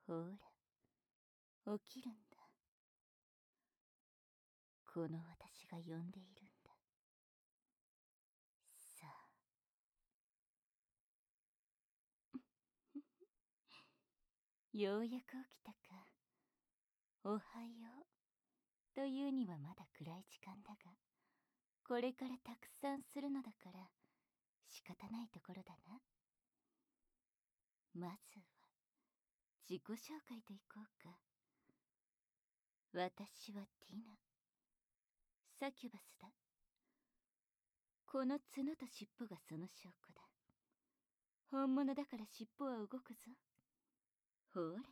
ほら、起きるんだ。この私が呼んでいるんだ。さあ。ようやく起きたか。おはよう。というにはまだ暗い時間だが、これからたくさんするのだから仕方ないところだな。まずは自己紹介といこうか。私はティナ、サキュバスだ。この角と尻尾がその証拠だ。本物だから尻尾は動くぞ。ほら。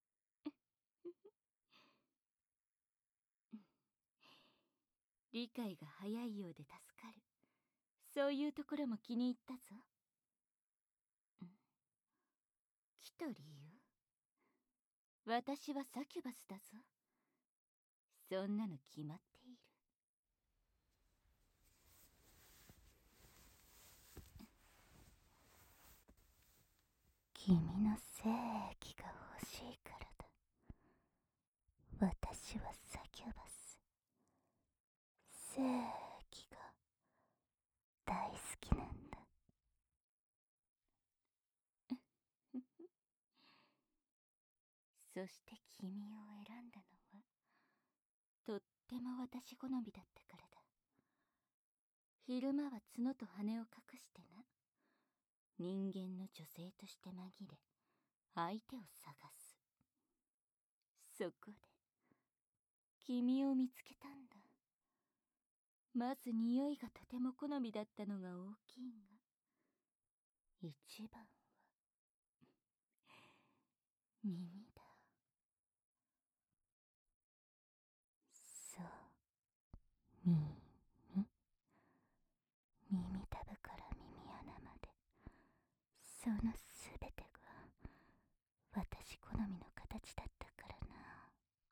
理解が早いようで助かる。そういうところも気に入ったぞ。来た理由？私はサキュバスだぞ。そんなの決まっている。君の精液が欲しいからだ。私はサキュバス。精液が大好きなんだ。そして君を選んだのはとっても私好みだったからだ。昼間は角と羽を隠してな。人間の女性として紛れ相手を探す。そこで君を見つけたんだ。まず匂いがとても好みだったのが大きいが、一番は耳だ。そう、耳たぶから耳穴まで、そのすべてが私好みの形だったからな。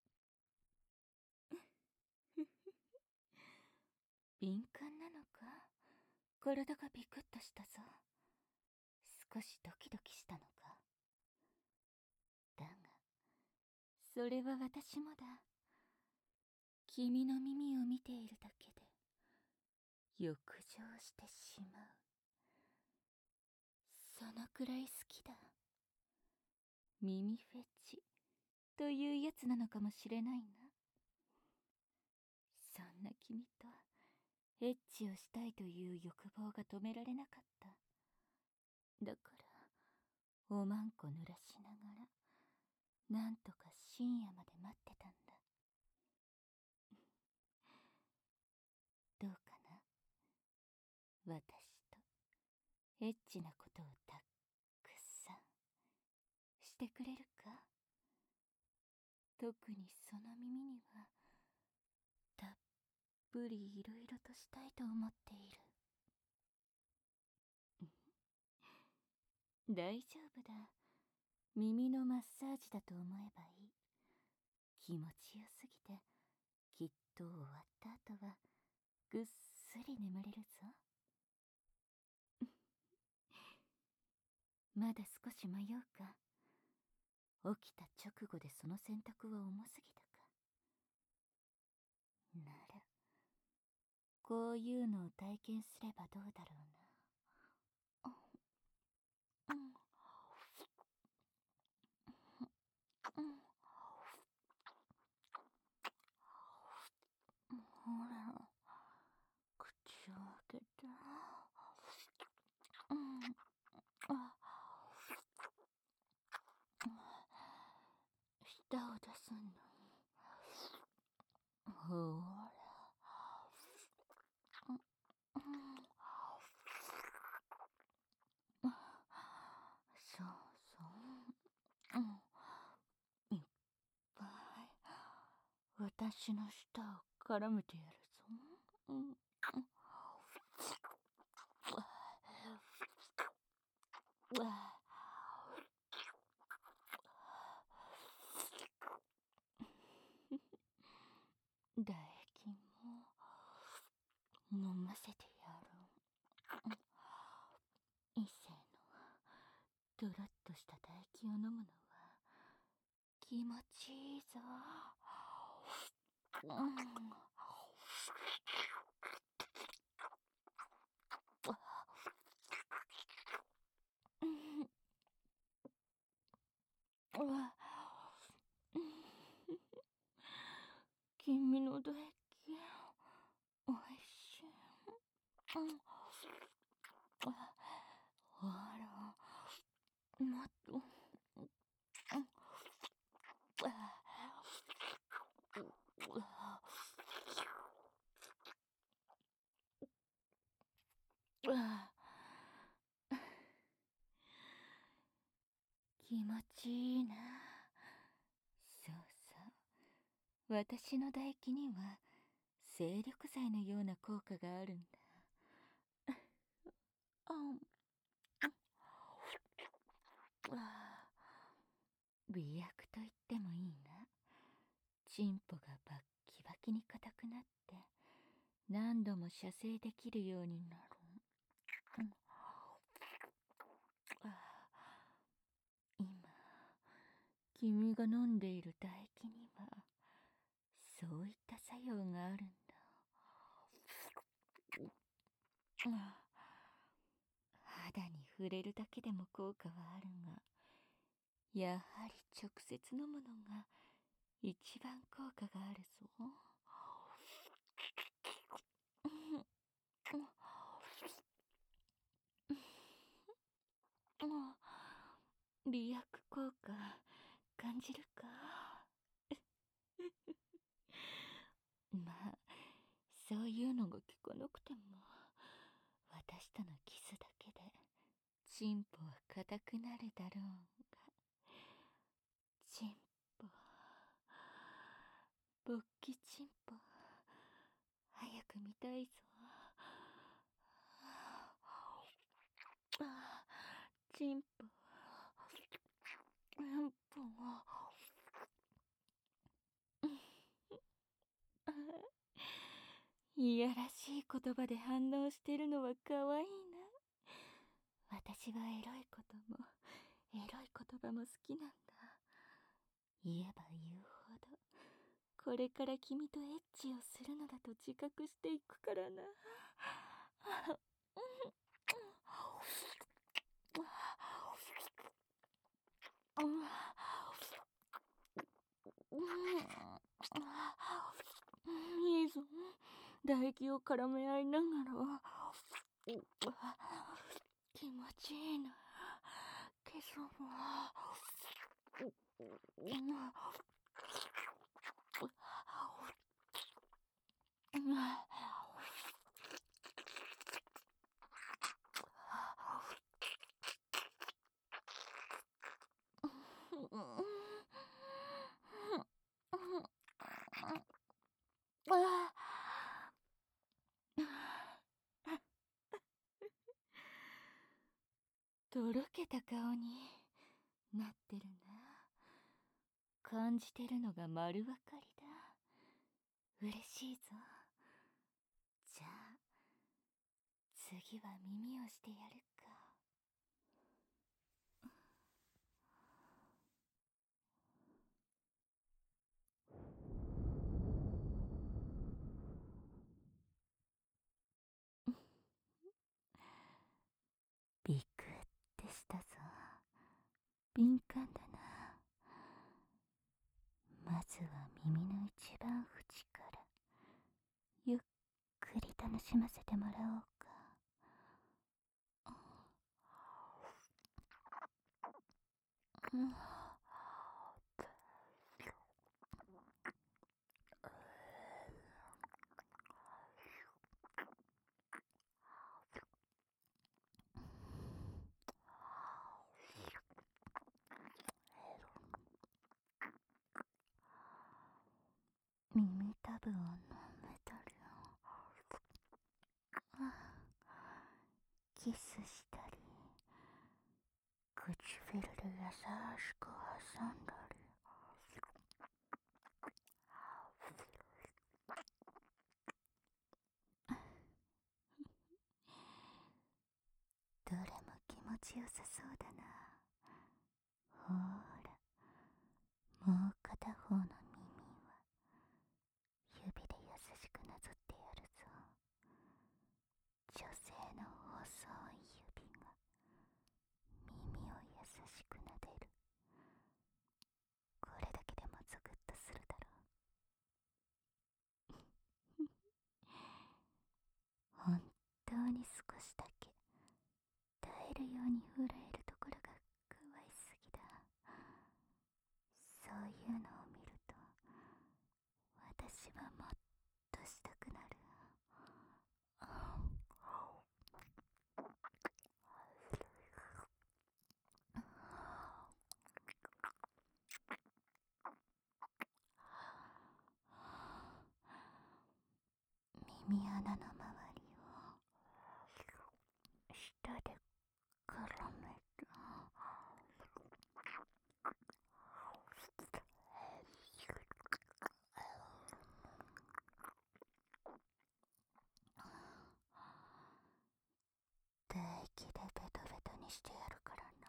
敏感なのか？体がビクッとしたぞ。少しドキドキしたのか。だがそれは私もだ。君の耳を見ているだけで欲情してしまう。そのくらい好きだ。耳フェチというやつなのかもしれないな。そんな君とエッチをしたいという欲望が止められなかった。だからおまんこ濡らしながらなんとか深夜まで待ってたんだ。どうかな、私とエッチなことをたくさんしてくれるか。特にその耳にはたっぷりいろいろとしたいと思っている。大丈夫だ。耳のマッサージだと思えばいい。気持ちよすぎてきっと終わった後はぐっすり眠れるぞ。まだ少し迷うか。起きた直後でその選択は重すぎたか。ならこういうのを体験すればどうだろうな。ほら、口を開けて。舌を出すんだ。ほら。そうそう。いっぱい私の舌を絡めてやるぞ。唾液も飲ませてやる。異性のドロッとした唾液を飲むのは気持ちいいぞ。うん。君の唾液おいしい。あら、もっと。気持ちいいな。そうそう。私の唾液には精力剤のような効果があるんだ。媚薬と言ってもいいな。チンポがバッキバキに硬くなって何度も射精できるようになる。今君が飲んでいる唾液にはそういった作用があるんだ。肌に触れるだけでも効果はあるが、やはり直接飲むのが一番効果があるぞ。媚薬効果感じるか？まあそういうのが聞かなくても、私とのキスだけでチンポは硬くなるだろうが。チンポ、勃起チンポ、早く見たいぞ。チンポ、うんぽ。いやらしい言葉で反応してるのは可愛いな。私はエロいこともエロい言葉も好きなんだ。言えば言うほどこれから君とエッチをするのだと自覚していくからな。いいぞ、唾液を絡め合いながら。気持ちいいな。ケソも。とろけた顔になってるな。感じてるのが丸分かりだ。嬉しいぞ。じゃあ次は耳をしてやるか。ビクってしたぞ。敏感だな。まずは耳の一番縁からゆっくり楽しませてもらおうか。耳たぶを舐めたり、キスしたり、唇で優しく挟んだり。どれも気持ちよさそうだな。ほーら、もうに少しだけ耐えるように震えるところが可愛すぎだ。そういうのを見ると私はもっとしたくなる。耳穴の周りを舌で絡める。唾液でベトベトにしてやるからな。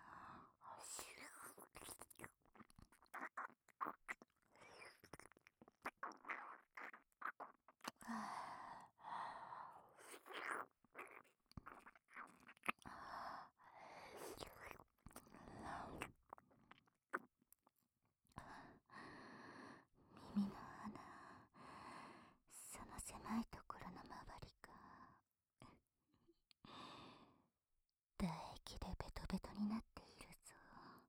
耳の穴、その狭いところの周りが唾液でベトベトになっているぞ。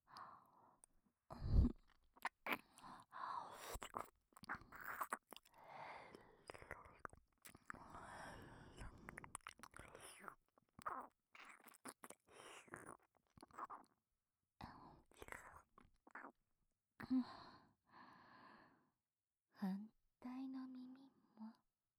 反対の耳も。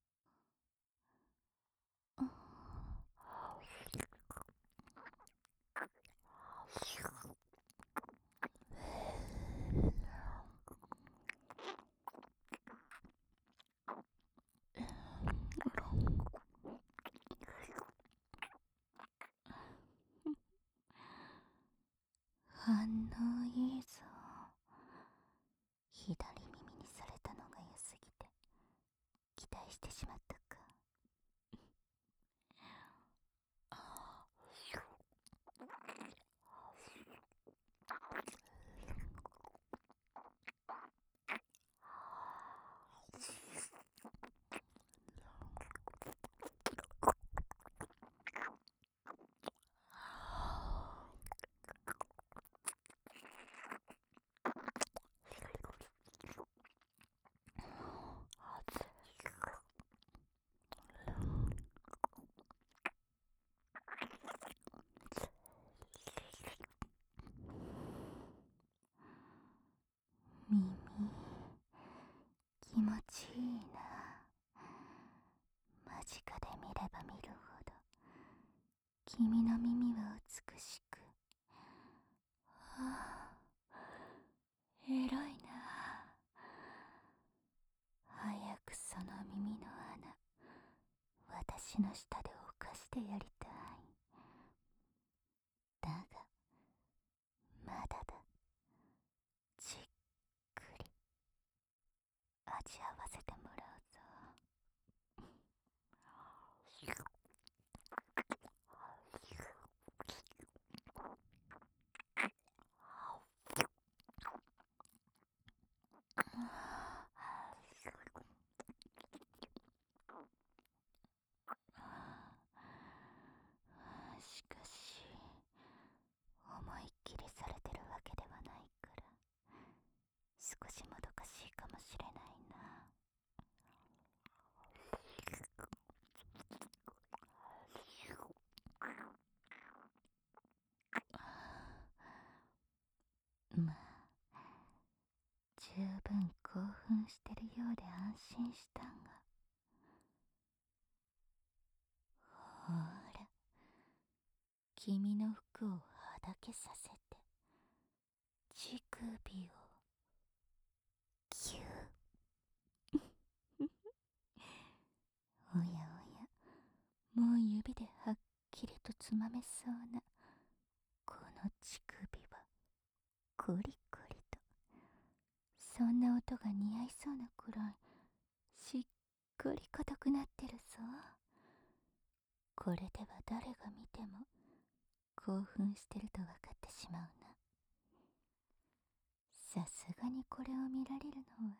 反応いいぞ。左耳にされたのが良すぎて期待してしまったか。耳、気持ちいいな。間近で見れば見るほど君の耳は美しく、偉いな。早くその耳の穴、私の舌で犯してやりたい。だがまだだ。じっくり味わわせてもらうぞ。しかし思いっきりされてるわけではないから少しもどかしいかもしれないな。まあ十分興奮してるようで安心したが、ほら君の服をはだけさせて乳首をキュー。おやおや、もう指ではっきりとつまめそうなこの乳首はコリコリと、そんな音が似合いそうなくらいしっかり硬くなってるぞ。これでは誰が見ても興奮してると分かってしまうな。さすがにこれを見られるのは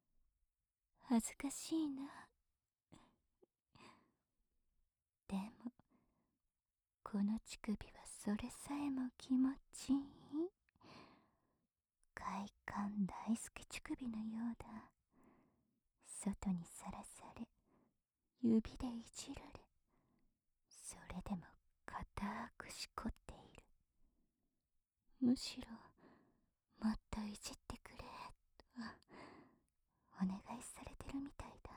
恥ずかしいな。でもこの乳首はそれさえも気持ちいい。快感大好き乳首のようだ。外にさらされ、指でいじられ、それでも固くしこっている。むしろもっといじってくれとお願いされてるみたいだ。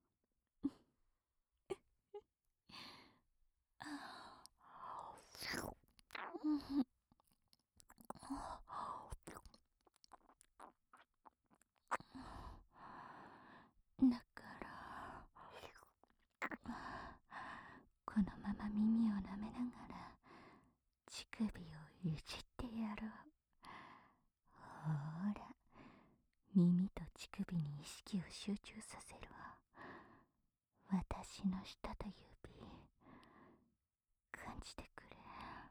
だからこのまま耳を舐めながら乳首をいじってやろう。ほーら、耳と乳首に意識を集中させるわ。私の舌と指感じてくれ。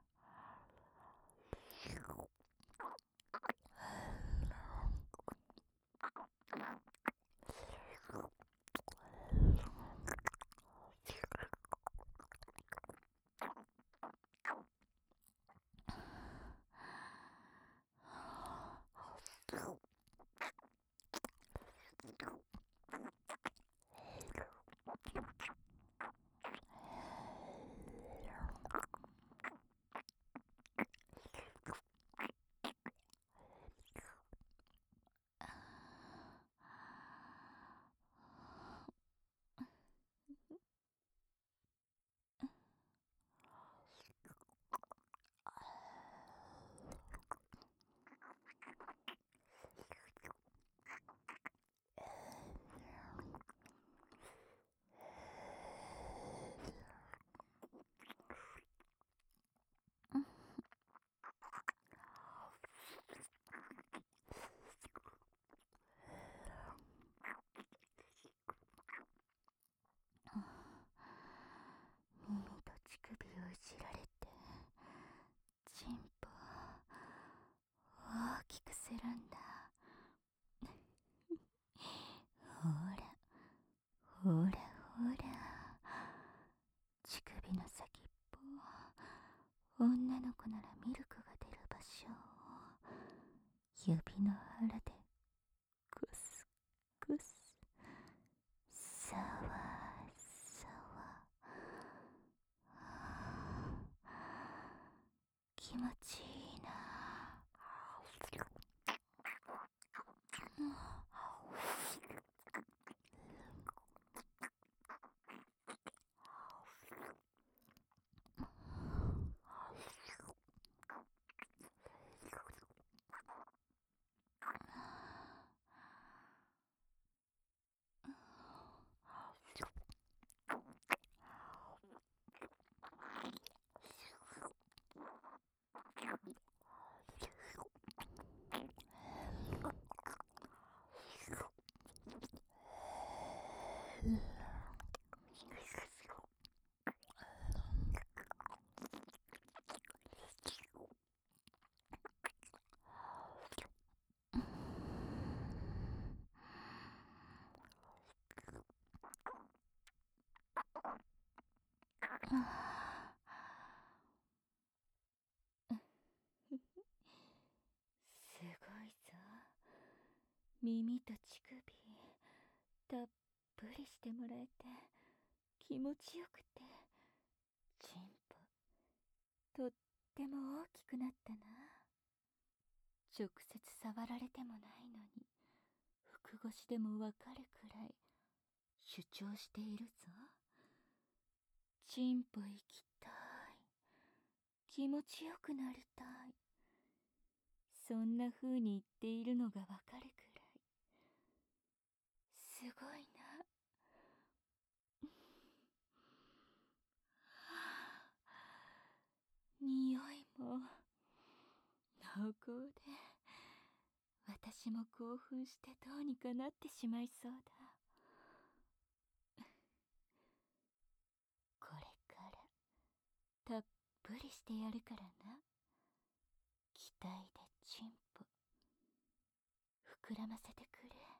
耳と乳首をいじられて、チンポ大きくするんだ。ほらほらほら、乳首の先っぽ、女の子ならミルクが出る場所を指の腹でクスクス、さわさわ、気持ちいいな。すごいぞ。耳と乳首たっぷりしてもらえて気持ちよくて、チンポとっても大きくなったな。直接触られてもないのに服越しでもわかるくらい主張しているぞ。チンポ行きたい、気持ちよくなりたい、そんな風に言っているのがわかるくらいすごいな。匂いも濃厚で、私も興奮してどうにかなってしまいそうだ。これからたっぷりしてやるからな。期待でチンポ膨らませてくれ。